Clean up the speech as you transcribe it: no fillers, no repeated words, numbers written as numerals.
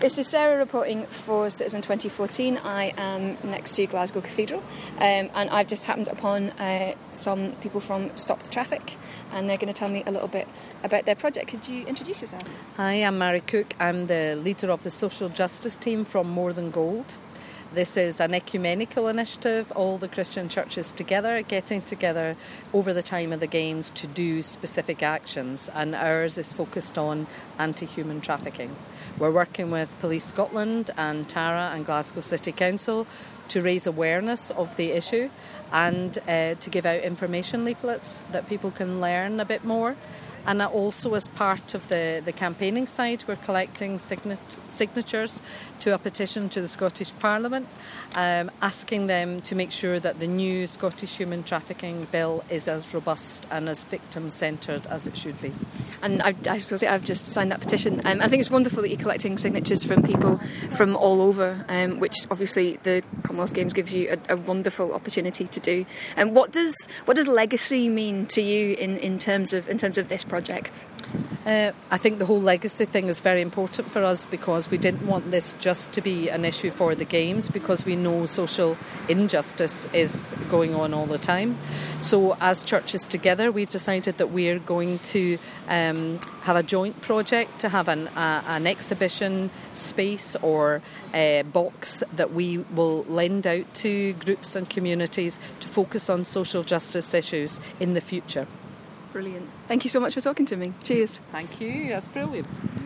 This is Sarah reporting for Citizen 2014. I am next to Glasgow Cathedral, and I've just happened upon some people from Stop the Traffic, and they're going to tell me a little bit about their project. Could you introduce yourself? Hi, I'm Mary Cook. I'm the leader of the social justice team from More Than Gold. This is an ecumenical initiative, all the Christian churches together, getting together over the time of the Games to do specific actions, and ours is focused on anti-human trafficking. We're working with Police Scotland and Tara and Glasgow City Council to raise awareness of the issue and to give out information leaflets that people can learn a bit more. And also as part of the campaigning side, we're collecting signatures to a petition to the Scottish Parliament, asking them to make sure that the new Scottish Human Trafficking Bill is as robust and as victim-centred as it should be. And I still say I've just signed that petition. I think it's wonderful that you're collecting signatures from people from all over, which obviously the Commonwealth Games gives you a wonderful opportunity to do. And what does legacy mean to you in terms of this project? I think the whole legacy thing is very important for us because we didn't want this just to be an issue for the Games, because we know social injustice is going on all the time. So as churches together, we've decided that we're going to have a joint project to have an exhibition space or a box that we will lend out to groups and communities to focus on social justice issues in the future. Brilliant. Thank you so much for talking to me. Cheers. Thank you. That's brilliant.